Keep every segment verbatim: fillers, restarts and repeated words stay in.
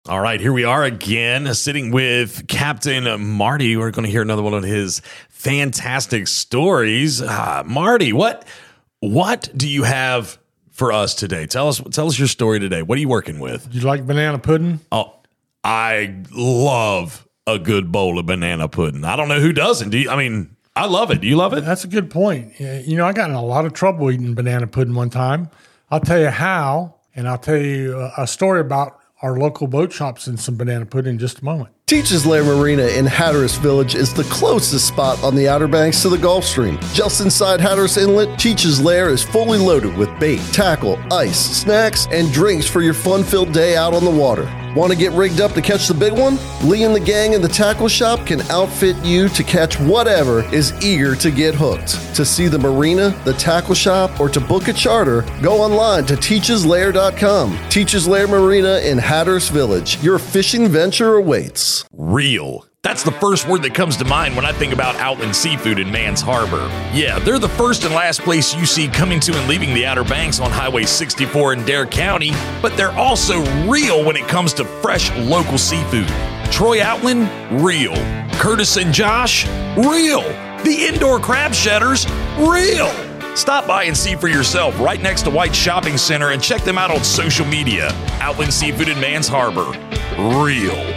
All right, here we are again, sitting with Captain Marty. We're going to hear another one of his fantastic stories. Uh, Marty, what what do you have for us today? Tell us tell us your story today. What are you working with? Do you like banana pudding? Oh, I love a good bowl of banana pudding. I don't know who doesn't. Do you? I mean, I love it. Do you love it? That's a good point. You know, I got in a lot of trouble eating banana pudding one time. I'll tell you how, and I'll tell you a, a story about our local boat shops and some banana pudding in just a moment. Teachers Lair Marina in Hatteras Village is the closest spot on the Outer Banks to the Gulf Stream. Just inside Hatteras Inlet, Teachers Lair is fully loaded with bait, tackle, ice, snacks, and drinks for your fun-filled day out on the water. Want to get rigged up to catch the big one? Lee and the gang in the tackle shop can outfit you to catch whatever is eager to get hooked. To see the marina, the tackle shop, or to book a charter, go online to teaches lair dot com. Teaches Lair Marina in Hatteras Village. Your fishing venture awaits. Real. That's the first word that comes to mind when I think about Outland Seafood in Mans Harbor. Yeah, they're the first and last place you see coming to and leaving the Outer Banks on Highway sixty-four in Dare County, but they're also real when it comes to fresh local seafood. Troy Outland, real. Curtis and Josh, real. The indoor crab shedders, real. Stop by and see for yourself right next to White Shopping Center and check them out on social media. Outland Seafood in Mans Harbor, real.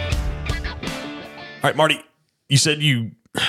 All right, Marty, you said you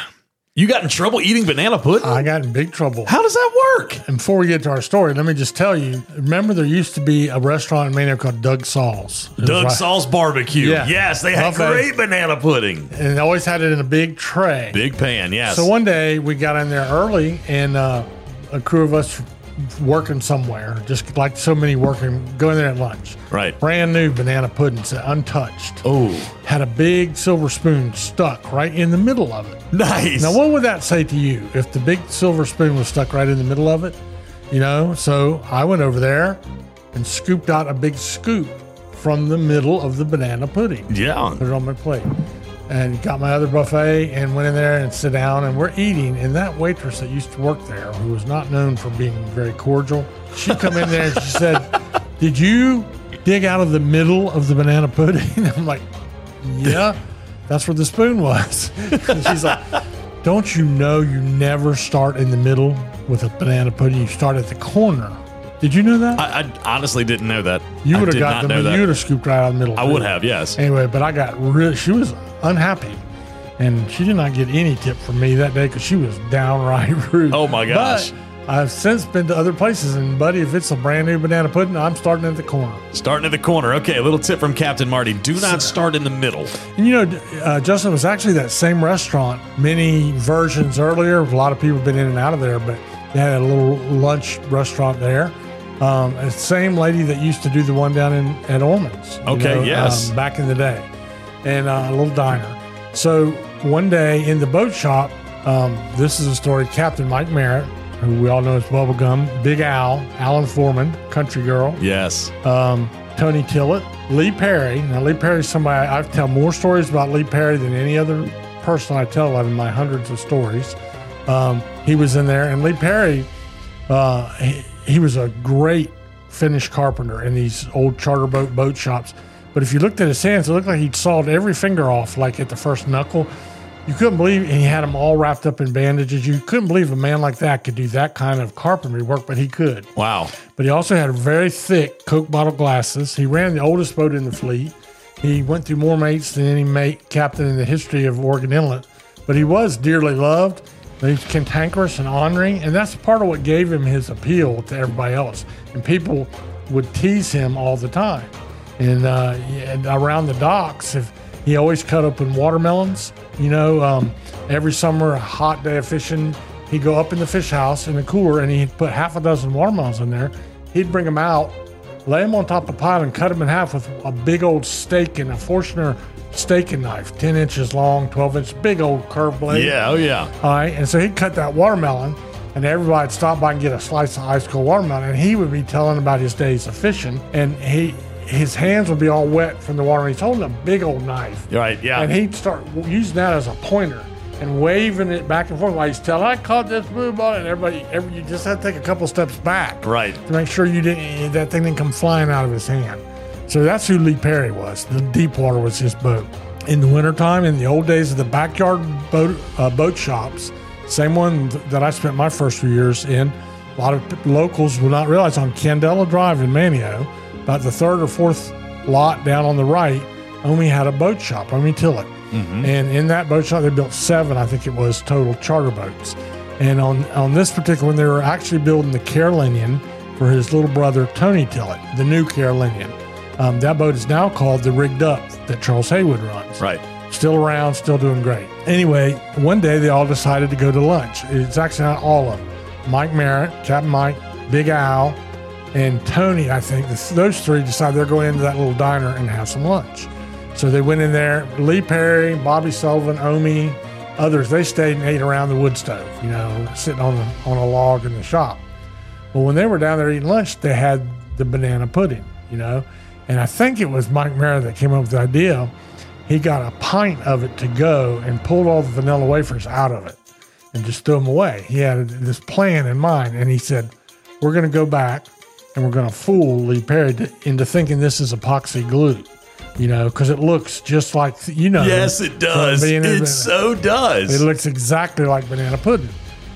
you got in trouble eating banana pudding? I got in big trouble. How does that work? And before we get to our story, let me just tell you, remember there used to be a restaurant in Maine called Doug Saul's. It Doug right. Saul's Barbecue. Yeah. Yes, they had Buffet. great banana pudding. And they always had it in a big tray. Big pan, yes. So one day we got in there early, and uh, a crew of us working somewhere, just like so many working, going there at lunch. Right. Brand new banana pudding, untouched. Oh. Had a big silver spoon stuck right in the middle of it. Nice. Now, what would that say to you if the big silver spoon was stuck right in the middle of it? You know, so I went over there and scooped out a big scoop from the middle of the banana pudding. Yeah. Put it on my plate. And got my other buffet and went in there and sit down, and we're eating. And that waitress that used to work there, who was not known for being very cordial, she'd come in there and she said, "Did you dig out of the middle of the banana pudding?" I'm like, "Yeah, that's where the spoon was." And she's like, "Don't you know you never start in the middle with a banana pudding? You start at the corner." Did you know that? I, I honestly didn't know that. You would I have did got not them, know but that. you would have scooped right out of the middle. I would have, yes. Anyway, but I got really, she was unhappy. And she did not get any tip from me that day because she was downright rude. Oh, my gosh. But I've since been to other places, and, buddy, if it's a brand new banana pudding, I'm starting at the corner. Starting at the corner. Okay, a little tip from Captain Marty. Do not start in the middle. And, you know, uh, Justin, it was actually that same restaurant many versions earlier. A lot of people have been in and out of there, but they had a little lunch restaurant there. Um, the same lady that used to do the one down in at Ormond's. you Okay, know, yes. um, back in the day. And uh, a little diner. So one day in the boat shop, um, this is a story, Captain Mike Merritt, who we all know as Bubblegum, Big Al, Alan Foreman, Country Girl, Yes. um, Tony Tillett, Lee Perry. Now, Lee Perry is somebody, I tell more stories about Lee Perry than any other person I tell out of my hundreds of stories. Um, he was in there, and Lee Perry, uh, he, he was a great Finnish carpenter in these old charter boat boat shops. But if you looked at his hands, it looked like he'd sawed every finger off, like at the first knuckle. You couldn't believe, and he had them all wrapped up in bandages. You couldn't believe a man like that could do that kind of carpentry work, but he could. Wow. But he also had very thick Coke bottle glasses. He ran the oldest boat in the fleet. He went through more mates than any mate captain in the history of Oregon Inlet. But he was dearly loved. He was cantankerous and honoring, and that's part of what gave him his appeal to everybody else. And people would tease him all the time. And, uh, and around the docks, if he always cut open watermelons. You know, um, every summer, a hot day of fishing, he'd go up in the fish house in the cooler, and he'd put half a dozen watermelons in there. He'd bring them out, lay them on top of the pile, and cut them in half with a big old steak and a Forstner steaking knife, ten inches long, twelve inch, big old curved blade. Yeah, oh yeah. All right, and so he'd cut that watermelon, and everybody'd stop by and get a slice of ice cold watermelon, and he would be telling about his days of fishing, and he his hands would be all wet from the water. He's holding a big old knife. Right, yeah. And he'd start using that as a pointer and waving it back and forth while he's telling, I caught this blue ball, and everybody, every, you just had to take a couple steps back. Right. To make sure you didn't, that thing didn't come flying out of his hand. So that's who Lee Perry was. The Deepwater was his boat. In the wintertime, in the old days of the backyard boat uh, boat shops, same one that I spent my first few years in, a lot of locals will not realize on Candela Drive in Manio, about the third or fourth lot down on the right, Omi had a boat shop, Omi Tillett. Mm-hmm. And in that boat shop, they built seven, I think it was, total charter boats. And on, on this particular one, they were actually building the Carolinian for his little brother, Tony Tillett, the new Carolinian. Um, that boat is now called the Rigged Up that Charles Haywood runs. Right. Still around, still doing great. Anyway, one day they all decided to go to lunch. It's actually not all of them. Mike Merritt, Captain Mike, Big Al, and Tony, I think, those three decided they're going into that little diner and have some lunch. So they went in there. Lee Perry, Bobby Sullivan, Omi, others, they stayed and ate around the wood stove, you know, sitting on, the, on a log in the shop. Well, when they were down there eating lunch, they had the banana pudding, you know. And I think it was Mike Merritt that came up with the idea. He got a pint of it to go and pulled all the vanilla wafers out of it and just threw them away. He had this plan in mind, and he said, we're going to go back and we're going to fool Lee Perry to, into thinking this is epoxy glue, you know, because it looks just like, you know. Yes, it does. It so does. It looks exactly like banana pudding.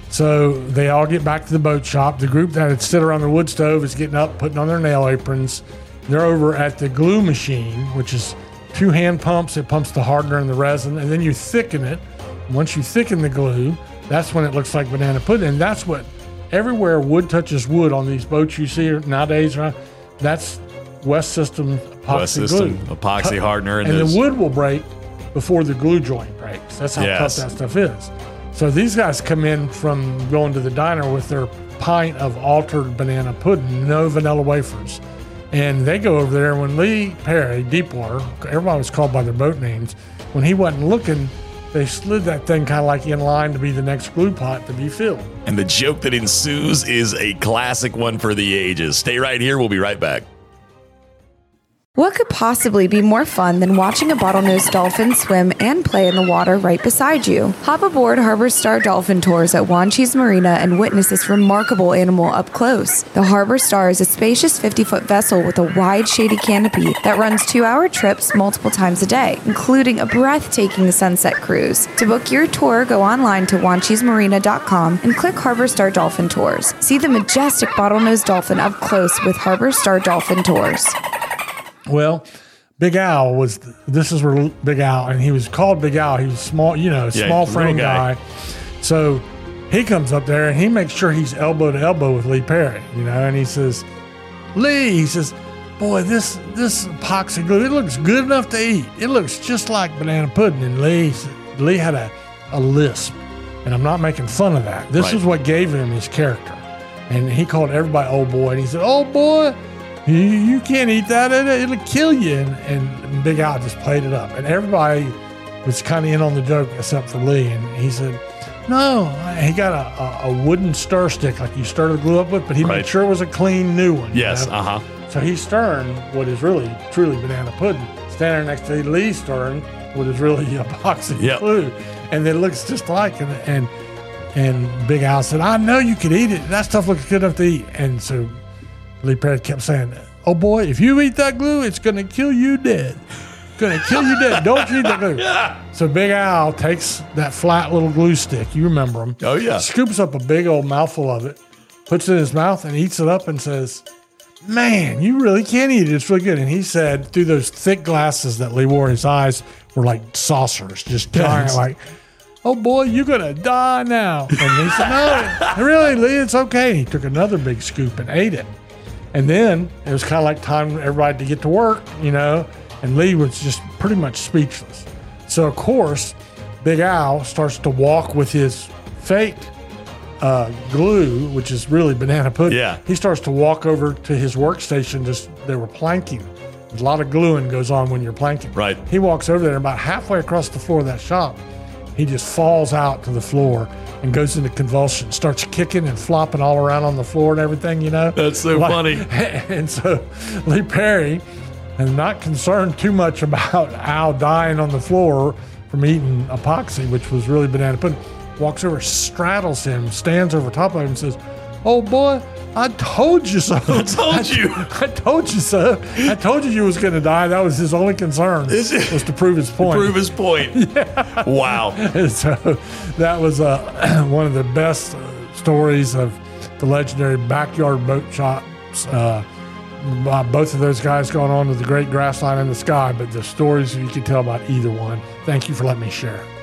So they all get back to the boat shop. The group that had stood around the wood stove is getting up, putting on their nail aprons. They're over at the glue machine, which is two hand pumps. It pumps the hardener and the resin, and then you thicken it. Once you thicken the glue, that's when it looks like banana pudding. And that's what, everywhere wood touches wood on these boats you see nowadays, right? That's West System epoxy West System glue. epoxy hardener. And, and the wood will break before the glue joint breaks. That's how yes. tough that stuff is. So these guys come in from going to the diner with their pint of altered banana pudding, no vanilla wafers. And they go over there. When Lee Perry, Deepwater, everybody was called by their boat names, when he wasn't looking, they slid that thing kind of like in line to be the next glue pot to be filled. And the joke that ensues is a classic one for the ages. Stay right here. We'll be right back. What could possibly be more fun than watching a bottlenose dolphin swim and play in the water right beside you? Hop aboard Harbor Star Dolphin Tours at Wanchese Marina and witness this remarkable animal up close. The Harbor Star is a spacious fifty-foot vessel with a wide, shady canopy that runs two-hour trips multiple times a day, including a breathtaking sunset cruise. To book your tour, go online to wanchese marina dot com and click Harbor Star Dolphin Tours. See the majestic bottlenose dolphin up close with Harbor Star Dolphin Tours. Well, Big Al was, this is where Big Al, and he was called Big Al. He was small, you know, yeah, small frame guy. guy. So he comes up there and he makes sure he's elbow to elbow with Lee Perry, you know, and he says, Lee, he says, boy, this this epoxy glue, it looks good enough to eat. It looks just like banana pudding. And Lee, Lee had a, a lisp, and I'm not making fun of that. This right. is what gave him his character. And he called everybody old boy, and he said, old boy, You, you can't eat that. It, it'll kill you. And, and Big Al just played it up. And everybody was kind of in on the joke except for Lee. And he said, no, he got a, a, a wooden stir stick like you stir the glue up with, but he right. made sure it was a clean new one. Yes, you know? uh-huh. So he's stirring what is really, truly banana pudding. Standing next to Lee stirring what is really epoxy yep. glue. And it looks just like it. And, and Big Al said, I know you could eat it. That stuff looks good enough to eat. And so Lee Perry kept saying, oh boy, if you eat that glue, it's going to kill you dead. It's going to kill you dead. Don't you eat that glue. So Big Al takes that flat little glue stick. You remember him. Oh, yeah. Scoops up a big old mouthful of it, puts it in his mouth, and eats it up and says, man, you really can't eat it. It's really good. And he said through those thick glasses that Lee wore, his eyes were like saucers, just giant, like, oh boy, you're going to die now. And he said, no, really, Lee, it's okay. He took another big scoop and ate it. And then it was kind of like time for everybody to get to work, you know, and Lee was just pretty much speechless. So, of course, Big Al starts to walk with his fake uh, glue, which is really banana pudding. Yeah. He starts to walk over to his workstation. Just they were planking. A lot of gluing goes on when you're planking. Right. He walks over there, and about halfway across the floor of that shop, he just falls out to the floor and goes into convulsions, starts kicking and flopping all around on the floor and everything, you know? That's so like, funny. And so Lee Perry, and not concerned too much about Al dying on the floor from eating epoxy, which was really banana pudding, walks over, straddles him, stands over top of him and says, oh boy, I told you so. I told you. I told you so. I told you you was going to die. That was his only concern. Is it? Was to prove his point. Prove his point. Yeah. Wow. And so that was uh, one of the best uh, stories of the legendary backyard boat shops. Uh, uh, both of those guys going on to the great Grass Line in the Sky, but the stories you can tell about either one. Thank you for letting me share.